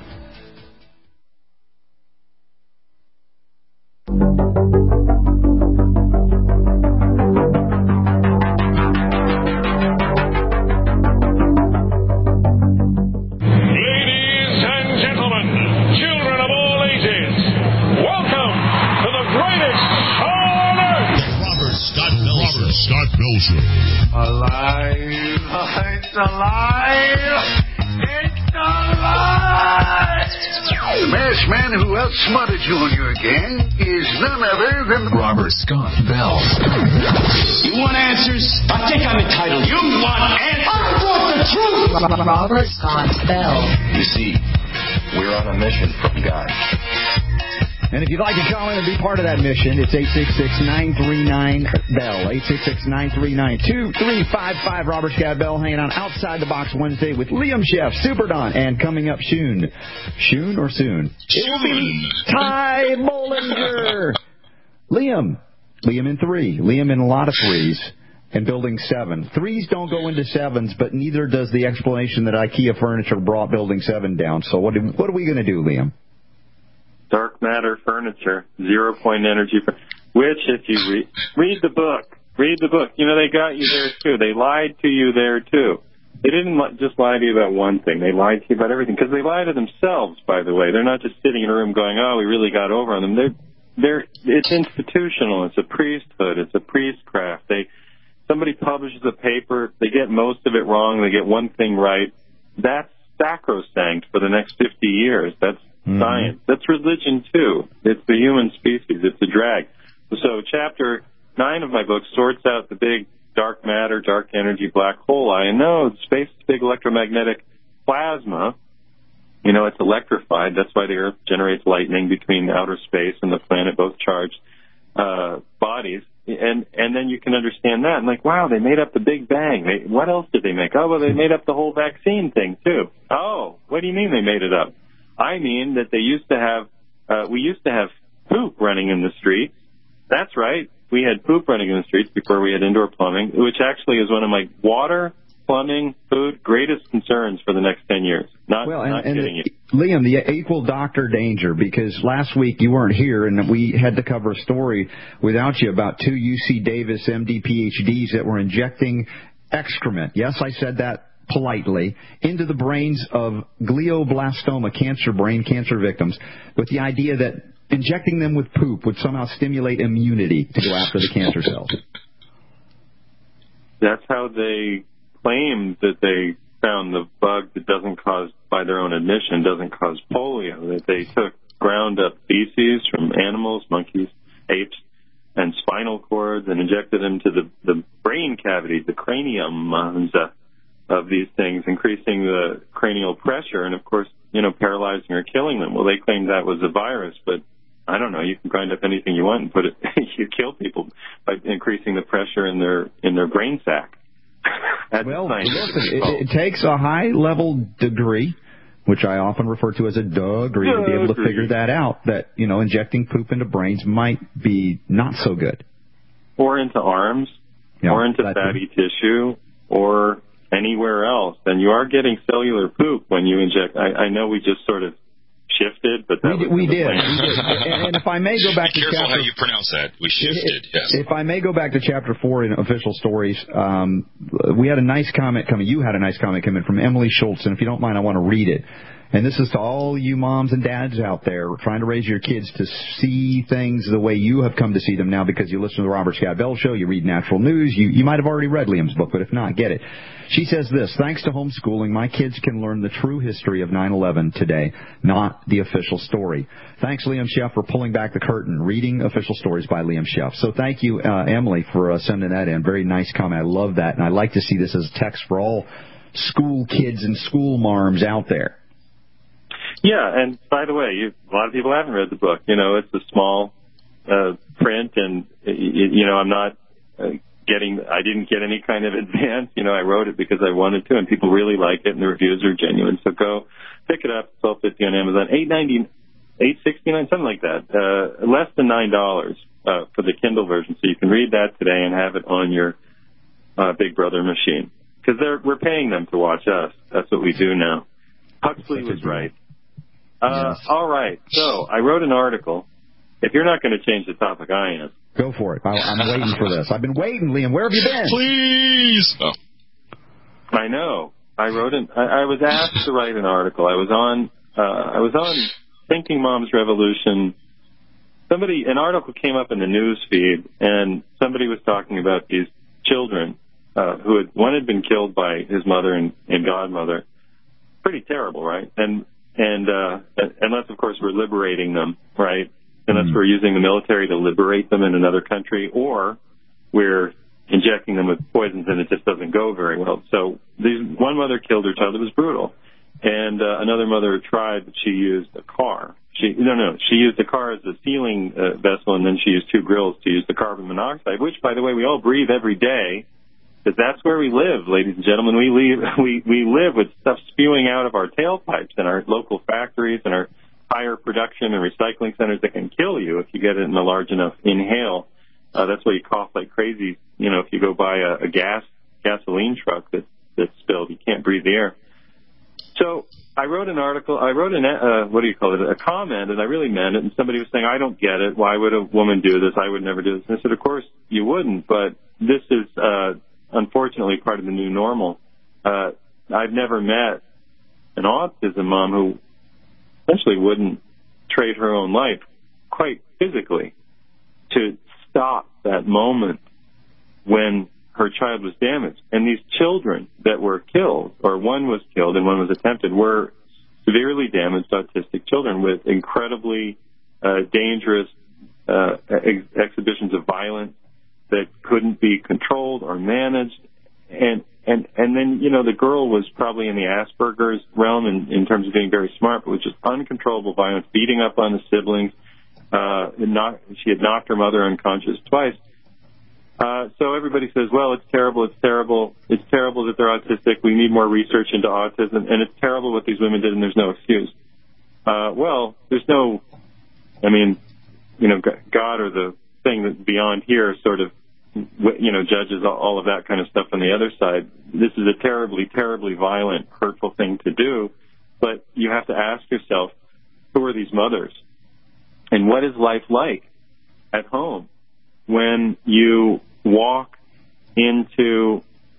Alive, it's alive, it's alive! The masked man who outsmarted you on your gang is none other than Robert Scott Bell. You want answers? I think I'm entitled. You want answers? I want the truth! Robert Scott Bell. You see, we're on a mission from God. And if you'd like to call in and be part of that mission, it's eight six six, nine three nine, B E L L, eight six six, nine three nine, two three five five. Robert Scott Bell hanging out outside the box Wednesday with Liam Chef, Super Don, and coming up soon. Soon or soon? It will be Ty Bollinger. Liam. Liam in three. Liam in a lot of threes. And building seven. Threes don't go into sevens, but neither does the explanation that IKEA furniture brought building seven down. So what, do, what are we going to do, Liam? Dark matter furniture, zero point energy, which if you read, read the book, read the book. You know, they got you there too. They lied to you there too. They didn't just lie to you about one thing. They lied to you about everything because they lie to themselves, by the way. They're not just sitting in a room going, oh, we really got over on them. They're, they're, it's institutional. It's a priesthood. It's a priestcraft. They, somebody publishes a paper. They get most of it wrong. They get one thing right. That's sacrosanct for the next fifty years. That's Mm-hmm. science. That's religion, too. It's the human species. It's a drag. So chapter nine of my book sorts out the big dark matter, dark energy, black hole eye. And no, space is big electromagnetic plasma. You know, it's electrified. That's why the Earth generates lightning between outer space and the planet, both charged uh, bodies. And and then you can understand that. And like, wow, they made up the Big Bang. They, what else did they make? Oh, well, they made up the whole vaccine thing, too. Oh, what do you mean they made it up? I mean that they used to have, uh, we used to have poop running in the streets. That's right. We had poop running in the streets before we had indoor plumbing, which actually is one of my water, plumbing, food, greatest concerns for the next ten years. Not, well, and, not and kidding the, you. Liam, the equal doctor danger, because last week you weren't here and we had to cover a story without you about two U C Davis M D P H Ds that were injecting excrement. Yes, I said that politely, into the brains of glioblastoma, cancer, brain cancer victims, with the idea that injecting them with poop would somehow stimulate immunity to go after the cancer cells. That's how they claimed that they found the bug that doesn't cause, by their own admission, doesn't cause polio, that they took ground up feces from animals, monkeys, apes, and spinal cords and injected them to the, the brain cavities, the cranium, uh, of these things, increasing the cranial pressure and, of course, you know, paralyzing or killing them. Well, they claimed that was a virus, but I don't know. You can grind up anything you want and put it. You kill people by increasing the pressure in their in their brain sac. That's well, listen, it, it takes a high-level degree, which I often refer to as a degree, to be able to figure that out, that, you know, injecting poop into brains might be not so good. Or into arms, yeah, or into fatty tissue, or anywhere else, then you are getting cellular poop when you inject. I, I know we just sort of shifted, but that we, was we did. We did. And, and if I may go back Be to careful chapter, how you pronounce that. We shifted. If, yes. If I may go back to chapter four in official stories, um, we had a nice comment coming. You had a nice comment coming from Emily Schultz, and if you don't mind, I want to read it. And this is to all you moms and dads out there trying to raise your kids to see things the way you have come to see them now because you listen to the Robert Scott Bell Show, you read Natural News, you, you might have already read Liam's book, but if not, get it. She says this, thanks to homeschooling, my kids can learn the true history of nine eleven today, not the official story. Thanks, Liam Sheff, for pulling back the curtain, reading official stories by Liam Sheff. So thank you, uh, Emily, for uh, sending that in. Very nice comment. I love that, and I like to see this as a text for all school kids and school marms out there. Yeah, and by the way, you, a lot of people haven't read the book. You know, it's a small uh, print, and, you know, I'm not uh, getting, I didn't get any kind of advance. You know, I wrote it because I wanted to, and people really like it, and the reviews are genuine. So go pick it up, twelve fifty on Amazon, eight ninety, eight sixty-nine, something like that. Uh, less than nine dollars uh, for the Kindle version. So you can read that today and have it on your uh, Big Brother machine. Because we're paying them to watch us. That's what we do now. Huxley was right. Uh, yes. All right. So I wrote an article. If you're not going to change the topic, I am. Go for it. I, I'm waiting for this. I've been waiting, Liam. Where have you been? Please. Oh. I know. I wrote an. I, I was asked to write an article. I was on. Uh, I was on Thinking Moms Revolution. Somebody, an article came up in the news feed, and somebody was talking about these children uh, who had one had been killed by his mother and, and godmother. Pretty terrible, right? And And uh, unless, of course, we're liberating them, right? Unless mm-hmm. we're using the military to liberate them in another country, or we're injecting them with poisons and it just doesn't go very well. So these, one mother killed her child. It was brutal. and uh, another mother tried, but she used a car. She no no she used the car as a sealing uh, vessel, and then she used two grills to use the carbon monoxide, which, by the way, we all breathe every day. Because that's where we live, ladies and gentlemen. We leave, we we live with stuff spewing out of our tailpipes in our local factories and our higher production and recycling centers that can kill you if you get it in a large enough inhale. Uh, that's why you cough like crazy. You know, if you go by a, a gas gasoline truck that that's spilled, you can't breathe the air. So I wrote an article. I wrote an uh, what do you call it? A comment, and I really meant it. And somebody was saying, "I don't get it. Why would a woman do this? I would never do this." And I said, "Of course you wouldn't, but this is." Uh, unfortunately, part of the new normal. Uh, I've never met an autism mom who essentially wouldn't trade her own life, quite physically, to stop that moment when her child was damaged. And these children that were killed, or one was killed and one was attempted, were severely damaged autistic children with incredibly uh, dangerous uh, ex- exhibitions of violence that couldn't be controlled or managed. And, and, and then, you know, the girl was probably in the Asperger's realm in, in terms of being very smart, but with just uncontrollable violence, beating up on the siblings. Uh, and not, she had knocked her mother unconscious twice. Uh, so everybody says, well, it's terrible, it's terrible, it's terrible that they're autistic, we need more research into autism, and it's terrible what these women did, and there's no excuse. Uh, well, there's no, I mean, you know, God or the thing that's beyond here sort of, you know, judges all of that kind of stuff on the other side. This is a terribly, terribly violent, hurtful thing to do, but you have to ask yourself, who are these mothers? And what is life like at home when you walk into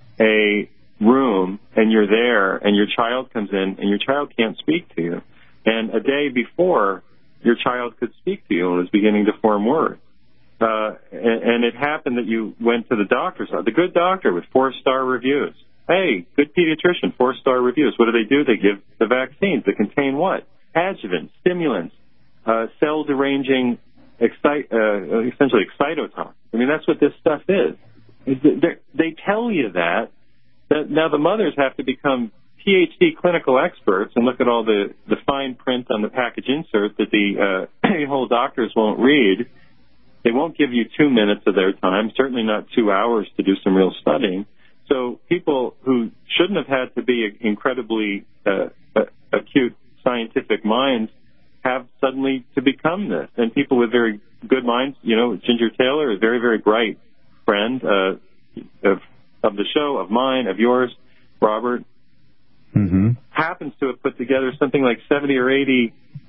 a room and you're there and your child comes in and your child can't speak to you? And a day before, your child could speak to you and was beginning to form words. Uh, and, and it happened that you went to the doctor's, the good doctor with four-star reviews. Hey, good pediatrician, four-star reviews. What do they do? They give the vaccines that contain what? Adjuvants, stimulants, uh, cell-deranging, excite, uh, essentially excitotoxins. I mean, that's what this stuff is. They're, they tell you that, that. Now the mothers have to become P H D clinical experts and look at all the, the fine print on the package insert that the uh, whole doctors won't read. They won't give you two minutes of their time, certainly not two hours to do some real studying. So people who shouldn't have had to be incredibly uh, acute scientific minds have suddenly to become this. And people with very good minds, you know, Ginger Taylor, a very, very bright friend uh, of, of the show, of mine, of yours, Robert, mm-hmm. happens to have put together something like seventy or eighty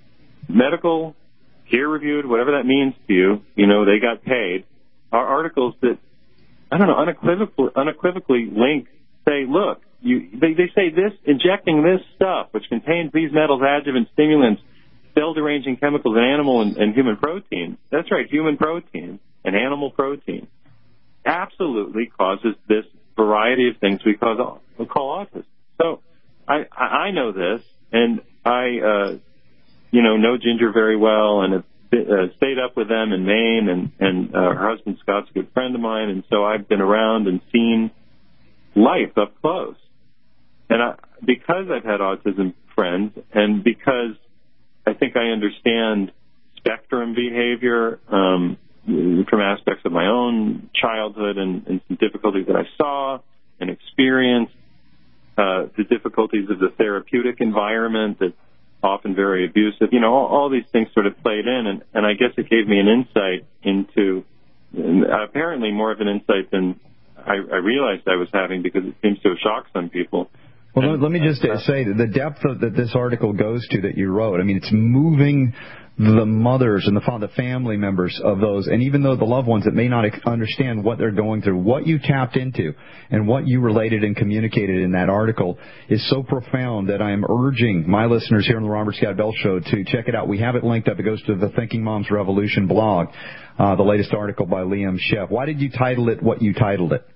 medical, peer-reviewed, whatever that means to you, you know, they got paid, are articles that, I don't know, unequivocally, unequivocally link, say, look, you, they, they say this, injecting this stuff, which contains these metals, adjuvants, stimulants, cell-deranging chemicals, and animal and, and human protein, that's right, human protein and animal protein, absolutely causes this variety of things we call, we call autism. So I, I know this, and I, uh, you know, know Ginger very well, and have uh, stayed up with them in Maine, and, and uh, her husband Scott's a good friend of mine, and so I've been around and seen life up close. And I, because I've had autism friends, and because I think I understand spectrum behavior um, from aspects of my own childhood and, and some difficulties that I saw and experienced, uh, the difficulties of the therapeutic environment that's often very abusive, you know, all, all these things sort of played in, and, and I guess it gave me an insight into, apparently more of an insight than I, I realized I was having, because it seems to have shocked some people. Well, and, let me just uh, say that the depth of, that this article goes to that you wrote, I mean, it's moving the mothers and the, the family members of those, and even though the loved ones that may not understand what they're going through, what you tapped into and what you related and communicated in that article is so profound that I am urging my listeners here on the Robert Scott Bell Show to check it out. We have it linked up. It goes to the Thinking Moms Revolution blog, uh, the latest article by Liam Sheff. Why did you title it what you titled it?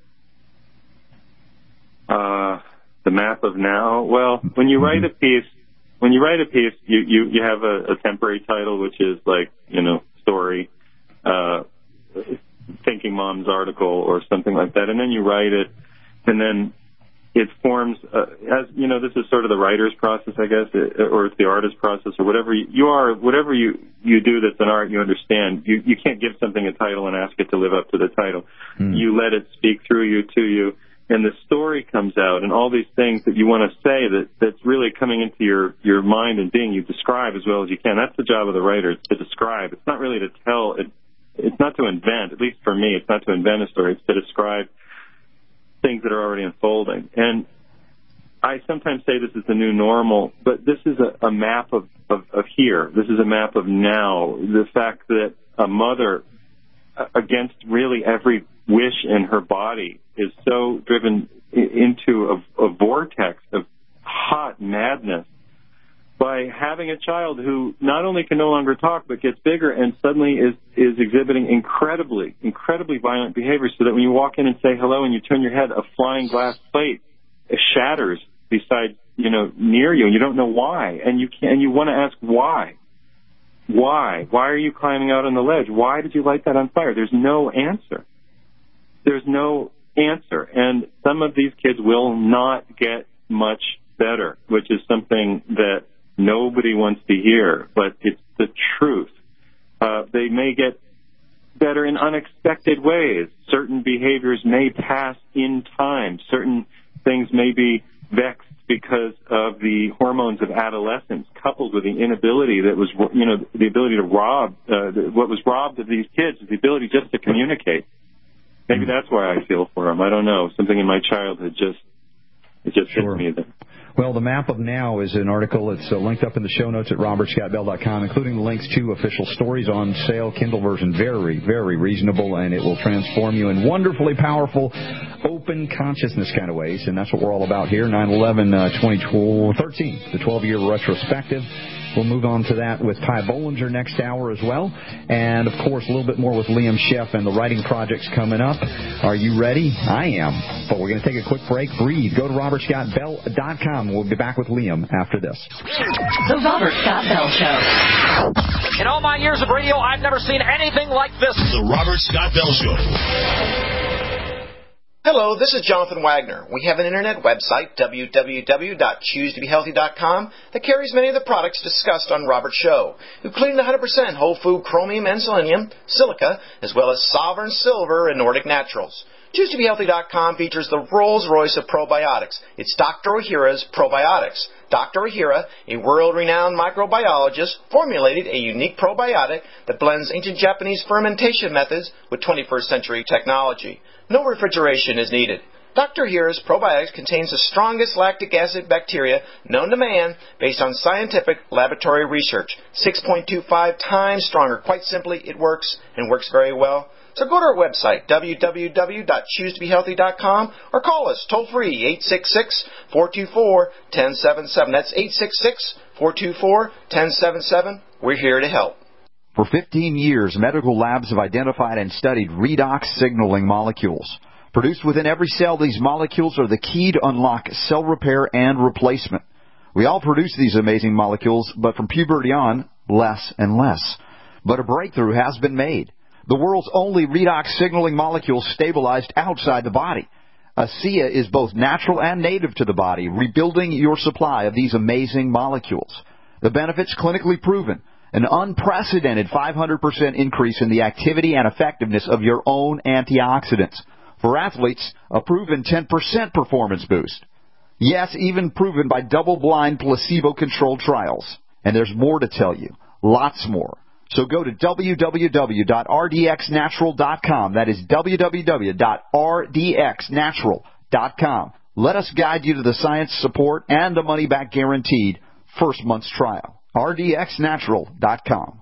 Uh, the map of now. Well, when you write a piece, When you write a piece, you, you, you have a, a temporary title, which is like, you know, story, uh, Thinking Mom's article or something like that. And then you write it, and then it forms, uh, as you know, this is sort of the writer's process, I guess, or it's the artist's process, or whatever you, you are, whatever you, you do that's an art, you understand. You, you can't give something a title and ask it to live up to the title. Mm. You let it speak through you, to you, and the story comes out, and all these things that you want to say that, that's really coming into your, your mind and being, you describe as well as you can. That's the job of the writer, it's to describe. It's not really to tell, it, it's not to invent, at least for me, it's not to invent a story, it's to describe things that are already unfolding. And I sometimes say this is the new normal, but this is a, a map of, of, of here. This is a map of now. The fact that a mother, against really every wish in her body, is so driven into a, a vortex of hot madness by having a child who not only can no longer talk but gets bigger and suddenly is, is exhibiting incredibly, incredibly violent behavior, so that when you walk in and say hello and you turn your head, a flying glass plate shatters beside, you know, near you, and you don't know why. And you can, and you want to ask why. Why? Why are you climbing out on the ledge? Why did you light that on fire? There's no answer. There's no answer. And some of these kids will not get much better, which is something that nobody wants to hear, but it's the truth. Uh, they may get better in unexpected ways. Certain behaviors may pass in time. Certain things may be vexed because of the hormones of adolescence, coupled with the inability that was, you know, the ability to rob, uh, what was robbed of these kids is the ability just to communicate. Maybe that's why I feel for them. I don't know. Something in my childhood just, it just sure. hit me there. Well, the Map of Now is an article. It's uh, linked up in the show notes at robert scott bell dot com, including the links to official stories on sale, Kindle version. Very, very reasonable, and it will transform you in wonderfully powerful, open consciousness kind of ways, and that's what we're all about here. nine eleven twenty thirteen, the twelve-year retrospective. We'll move on to that with Ty Bollinger next hour as well. And, of course, a little bit more with Liam Sheff and the writing projects coming up. Are you ready? I am. But we're going to take a quick break. Breathe. Go to robert scott bell dot com. We'll be back with Liam after this. The Robert Scott Bell Show. In all my years of radio, I've never seen anything like this. The Robert Scott Bell Show. Hello, this is Jonathan Wagner. We have an internet website, w w w dot choose to be healthy dot com, that carries many of the products discussed on Robert's show, including the one hundred percent whole food chromium and selenium, silica, as well as Sovereign Silver and Nordic Naturals. choose to be healthy dot com features the Rolls-Royce of probiotics. It's Doctor Ohhira's Probiotics. Doctor Ohhira, a world-renowned microbiologist, formulated a unique probiotic that blends ancient Japanese fermentation methods with twenty-first century technology. No refrigeration is needed. Doctor Ohhira's Probiotics contains the strongest lactic acid bacteria known to man based on scientific laboratory research. six point two five times stronger. Quite simply, it works, and works very well. So go to our website, w w w dot choose to be healthy dot com, or call us toll-free, eight six six, four two four, one zero seven seven. That's eight six six, four two four, one zero seven seven. We're here to help. For fifteen years, medical labs have identified and studied redox signaling molecules. Produced within every cell, these molecules are the key to unlock cell repair and replacement. We all produce these amazing molecules, but from puberty on, less and less. But a breakthrough has been made. The world's only redox signaling molecule stabilized outside the body. ASEA is both natural and native to the body, rebuilding your supply of these amazing molecules. The benefits clinically proven. An unprecedented five hundred percent increase in the activity and effectiveness of your own antioxidants. For athletes, a proven ten percent performance boost. Yes, even proven by double-blind placebo-controlled trials. And there's more to tell you. Lots more. So go to w w w dot r d x natural dot com. That is w w w dot r d x natural dot com. Let us guide you to the science support and the money-back guaranteed first month's trial. r d x natural dot com.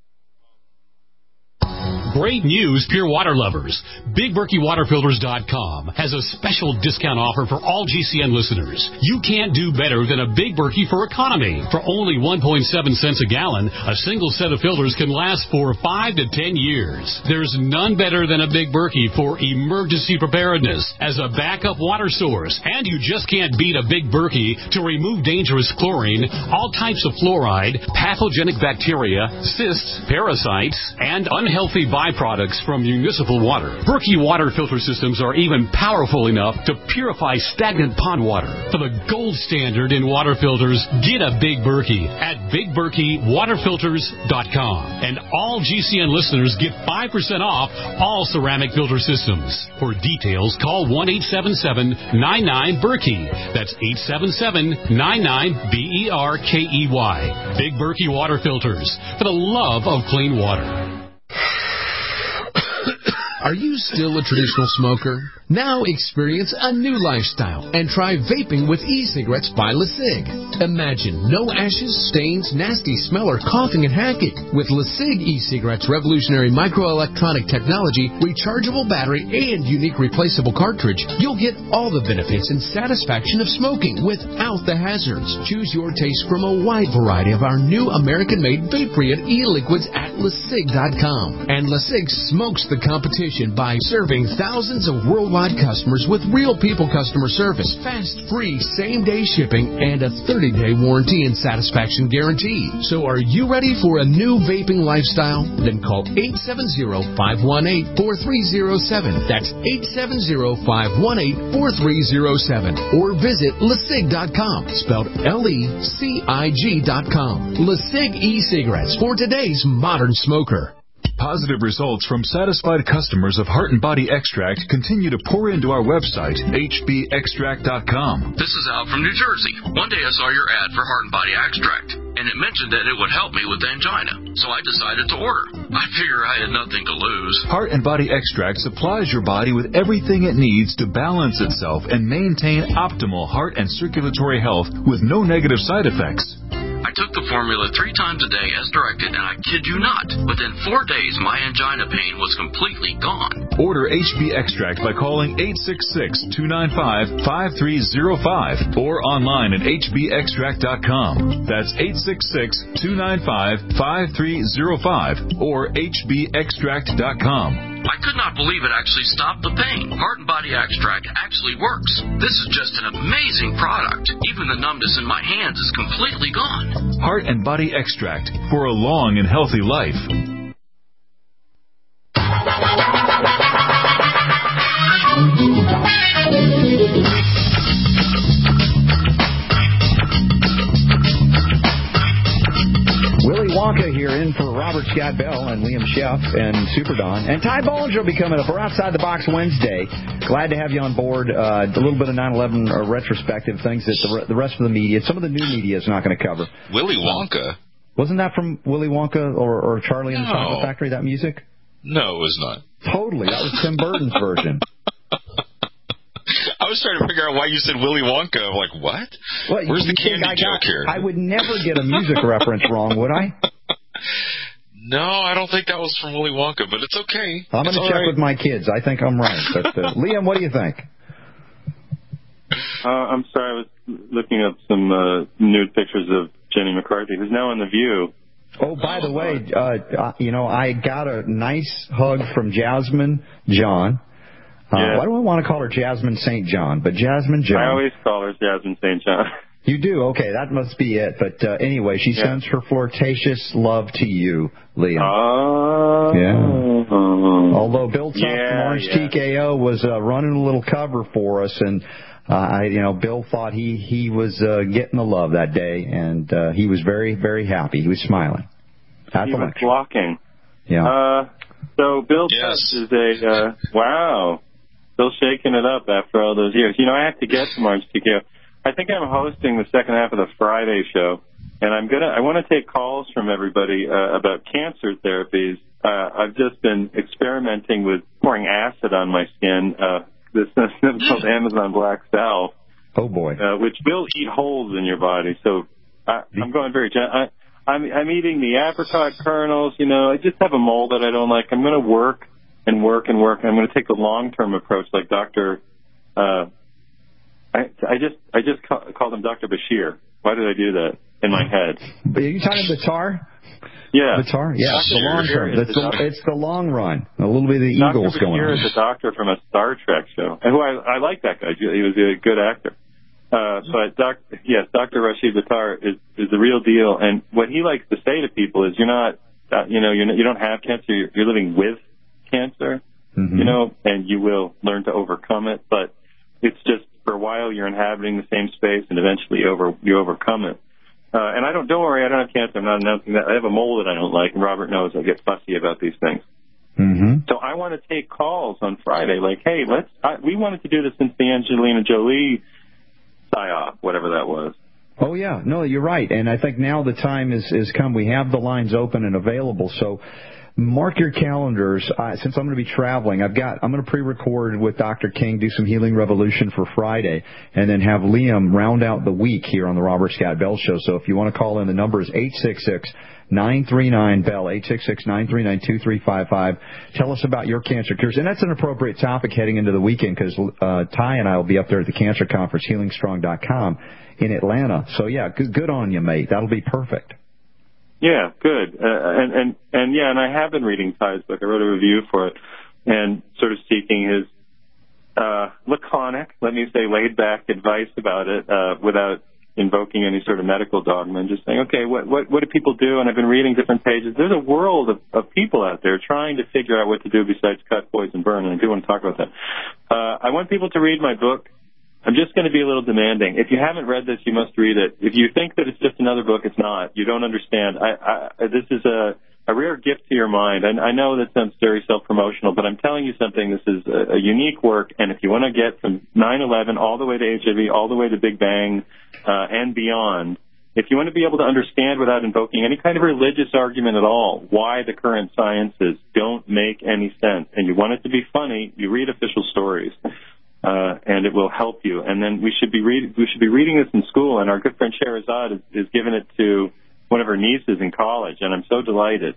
Great news, Pure Water lovers. Big Berkey Water Filters dot com has a special discount offer for all G C N listeners. You can't do better than a Big Berkey for economy. For only one point seven cents a gallon, a single set of filters can last for five to ten years. There's none better than a Big Berkey for emergency preparedness as a backup water source. And you just can't beat a Big Berkey to remove dangerous chlorine, all types of fluoride, pathogenic bacteria, cysts, parasites, and unhealthy viruses byproducts from municipal water. Berkey water filter systems are even powerful enough to purify stagnant pond water. For the gold standard in water filters, get a Big Berkey at big berkey water filters dot com. And all G C N listeners get five percent off all ceramic filter systems. For details, call one eight seven seven nine nine Berkey. That's eight seven seven nine nine B E R K E Y. Big Berkey water filters, for the love of clean water. Are you still a traditional smoker? Now experience a new lifestyle and try vaping with e-cigarettes by LeSig. Imagine no ashes, stains, nasty smell, or coughing and hacking. With LeSig e-cigarettes' revolutionary microelectronic technology, rechargeable battery, and unique replaceable cartridge, you'll get all the benefits and satisfaction of smoking without the hazards. Choose your taste from a wide variety of our new American-made vape-free e-liquids at LeSig dot com. And LeSig smokes the competition by serving thousands of worldwide customers with real people customer service, fast, free, same-day shipping, and a thirty-day warranty and satisfaction guarantee. So are you ready for a new vaping lifestyle? Then call eight seven zero, five one eight, four three zero seven. That's eight seven zero, five one eight, four three zero seven. Or visit LeSig dot com, spelled L E C I G dot com. LeSig e-cigarettes for today's modern smoker. Positive results from satisfied customers of Heart and Body Extract continue to pour into our website, H B extract dot com. This is Al from New Jersey. One day I saw your ad for Heart and Body Extract, and it mentioned that it would help me with angina, so I decided to order. I figure I had nothing to lose. Heart and Body Extract supplies your body with everything it needs to balance itself and maintain optimal heart and circulatory health with no negative side effects. I took the formula three times a day as directed, and I kid you not, within four days my angina pain was completely gone. Order H B Extract by calling eight six six, two nine five, five three zero five or online at H B extract dot com. That's eight six six, two nine five, five three zero five or H B extract dot com. I could not believe it actually stopped the pain. Heart and Body Extract actually works. This is just an amazing product. Even the numbness in my hands is completely gone. Heart and Body Extract for a long and healthy life. Willy Wonka here in for Robert Scott Bell and Liam Sheff and Super Don. And Ty Bollinger will be coming up for Outside the Box Wednesday. Glad to have you on board. Uh, a little bit of nine eleven uh, retrospective things that the, re- the rest of the media, some of the new media is not going to cover. Willy Wonka? Wasn't that from Willy Wonka or, or Charlie and the No. Chocolate Factory, that music? No, it was not. Totally. That was Tim Burton's version. I was trying to figure out why you said Willy Wonka. I'm like, what? What, Where's the you think candy I joke got, here? I would never get a music reference wrong, would I? No, I don't think that was from Willy Wonka, but it's okay. I'm going to check right. with my kids. I think I'm right. But uh, Liam, what do you think? Uh, I'm sorry, I was looking up some uh, nude pictures of Jenny McCarthy, who's now on The View. Oh, by the way, uh, you know, I got a nice hug from Jasmine John. Uh, Yeah. Why do I want to call her Jasmine Saint John? But Jasmine John. I always call her Jasmine Saint John. You do? Okay, that must be it. But uh, anyway, she Yeah. sends her flirtatious love to you, Liam. Oh. Yeah. Although Bill Tuck Yeah, from Orange yeah. T K O was uh, running a little cover for us, and uh, I, you know, Bill thought he he was uh, getting the love that day, and uh, he was very very happy. He was smiling at He the was lecture. blocking. Yeah. Uh, so Bill Yes. Tuck is a, uh, wow, still shaking it up after all those years. You know, I have to get to Orange T K O. I think I'm hosting the second half of the Friday show, and I'm gonna. I want to take calls from everybody uh, about cancer therapies. Uh, I've just been experimenting with pouring acid on my skin. Uh, this is called Amazon Black Salve. Oh boy. Uh, which will eat holes in your body. So I, I'm going very. Gen- I, I'm, I'm eating the apricot kernels. You know, I just have a mole that I don't like. I'm going to work and work and work. And I'm going to take the long-term approach, like Doctor Uh, I, I just I just call, called him Doctor Bashir. Why did I do that in my head? Are you talking Batar? Yeah. Batar? Yeah, Doctor the long Bashir term. is It's the the, doctor. it's the long run. A little bit of the Doctor Eagles going Bashir on. is a doctor from a Star Trek show, and who I, I like that guy. He was a good actor. Uh, but doc, yes, Doctor Rashid Batar is is the real deal. And what he likes to say to people is, you're not, uh, you know, you're not, you don't have cancer. You're, you're living with cancer, Mm-hmm. you know, and you will learn to overcome it. But it's just for a while you're inhabiting the same space, and eventually you, over, you overcome it. Uh, and I don't, don't worry, I don't have cancer. I'm not announcing that. I have a mole that I don't like, and Robert knows I get fussy about these things. Mm-hmm. So I want to take calls on Friday, like, hey, let's. I, we wanted to do this since the Angelina Jolie psyop, whatever that was. Oh, yeah. No, you're right. And I think now the time is, is come. We have the lines open and available. So mark your calendars. Uh, since I'm going to be traveling, I've got, I'm going to pre-record with Doctor King, do some Healing Revolution for Friday, and then have Liam round out the week here on the Robert Scott Bell Show. So if you want to call in, the number is eight six six, nine three nine, B E L L, eight six six, nine three nine, two three five five. Tell us about your cancer cures. And that's an appropriate topic heading into the weekend because uh, Ty and I will be up there at the cancer conference, healing strong dot com, in Atlanta. So, yeah, good, good on you, mate. That'll be perfect. Yeah, good. Uh, and, and, and, yeah, and I have been reading Ty's book. I wrote a review for it and sort of seeking his uh, laconic, let me say laid-back advice about it uh, without invoking any sort of medical dogma and just saying, okay, what, what, what do people do? And I've been reading different pages. There's a world of, of people out there trying to figure out what to do besides cut, poison, burn, and I do want to talk about that. Uh, I want people to read my book. I'm just going to be a little demanding. If you haven't read this, you must read it. If you think that it's just another book, it's not. You don't understand. I, I, this is a, a rare gift to your mind. I, I know that sounds very self-promotional, but I'm telling you something. This is a, a unique work, and if you want to get from nine eleven all the way to H I V, all the way to Big Bang uh, and beyond, if you want to be able to understand without invoking any kind of religious argument at all why the current sciences don't make any sense, and you want it to be funny, you read official stories. Uh, and it will help you. And then we should be read, we should be reading this in school. And our good friend Sherazad is, is giving it to one of her nieces in college, and I'm so delighted.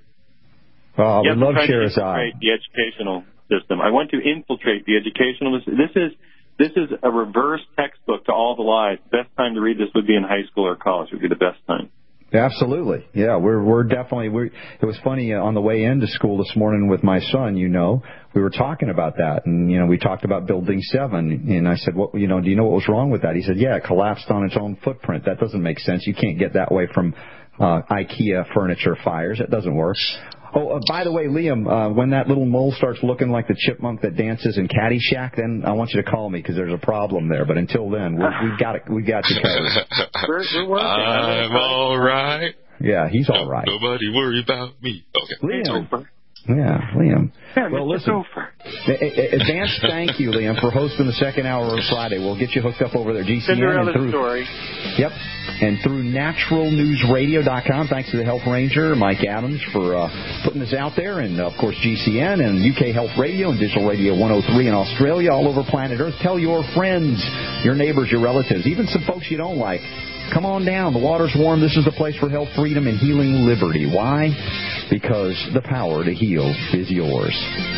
Oh, yes, we love Sherazad. Sherazad. The educational system. I want to infiltrate the educational. This is this is a reverse textbook to all the lies. The best time to read this would be in high school or college. Would be the best time. Absolutely. Yeah, we're we're definitely we're it was funny uh, on the way into school this morning with my son, you know, we were talking about that, and you know, we talked about Building seven, and I said, "What, you know, do you know what was wrong with that?" He said, "Yeah, it collapsed on its own footprint. That doesn't make sense. You can't get that way from uh IKEA furniture fires. It doesn't work." Oh, uh, by the way, Liam, uh, when that little mole starts looking like the chipmunk that dances in Caddyshack, then I want you to call me because there's a problem there. But until then, we're, we've got it. We got you covered. we're, we're working. I'm all right. Yeah, he's all right. Nobody worry about me. Okay. Liam. Yeah, Liam. Yeah, well, Mister listen. Advance thank you, Liam, for hosting the second hour of Friday. We'll get you hooked up over there, G C N. Cinderella and through, story. Yep. And through natural news radio dot com. Thanks to the Health Ranger, Mike Adams, for uh, putting this out there. And, of course, G C N and U K Health Radio and Digital Radio one oh three in Australia, all over planet Earth. Tell your friends, your neighbors, your relatives, even some folks you don't like. Come on down. The water's warm. This is the place for health, freedom, and healing liberty. Why? Because the power to heal is yours.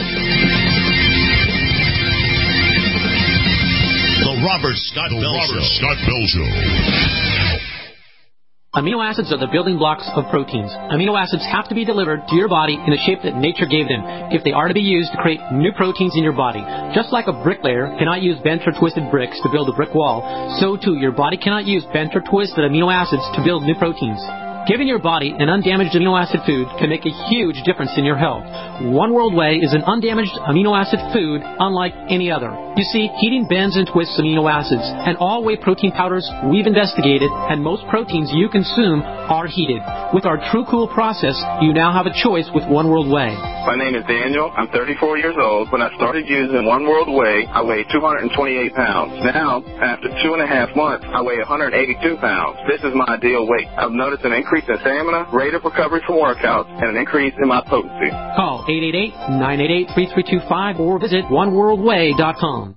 The Robert Scott the Bell Robert Show. Scott Bell Show. Amino acids are the building blocks of proteins. Amino acids have to be delivered to your body in the shape that nature gave them if they are to be used to create new proteins in your body. Just like a bricklayer cannot use bent or twisted bricks to build a brick wall, so too your body cannot use bent or twisted amino acids to build new proteins. Giving your body an undamaged amino acid food can make a huge difference in your health. One World Whey is an undamaged amino acid food unlike any other. You see, heating bends and twists amino acids, and all whey protein powders we've investigated, and most proteins you consume are heated. With our True Cool process, you now have a choice with One World Whey. My name is Daniel. I'm thirty-four years old. When I started using One World Whey, I weighed two hundred twenty-eight pounds. Now, after two and a half months, I weigh one hundred eighty-two pounds. This is my ideal weight. I've noticed an increase in stamina, rate of recovery from workouts, and an increase in my potency. Call eight eight eight, nine eight eight, three three two five or visit one world whey dot com.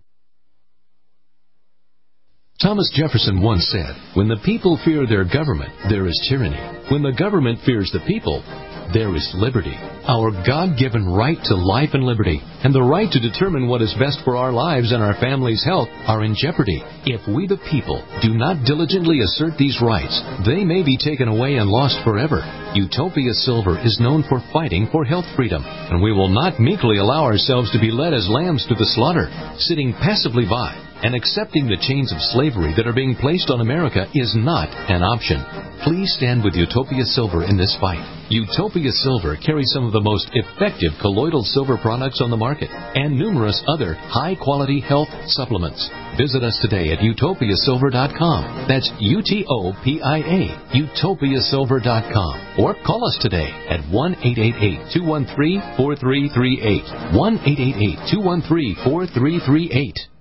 Thomas Jefferson once said, "When the people fear their government, there is tyranny. When the government fears the people, there is liberty." Our God-given right to life and liberty and the right to determine what is best for our lives and our family's health are in jeopardy. If we the people do not diligently assert these rights, they may be taken away and lost forever. Utopia Silver is known for fighting for health freedom, and we will not meekly allow ourselves to be led as lambs to the slaughter. Sitting passively by and accepting the chains of slavery that are being placed on America is not an option. Please stand with Utopia Silver in this fight. Utopia Silver carries some of the most effective colloidal silver products on the market and numerous other high-quality health supplements. Visit us today at utopia silver dot com. That's U T O P I A, utopia silver dot com. Or call us today at one eight eight eight, two one three, four three three eight. one eight eight eight, two one three, four three three eight.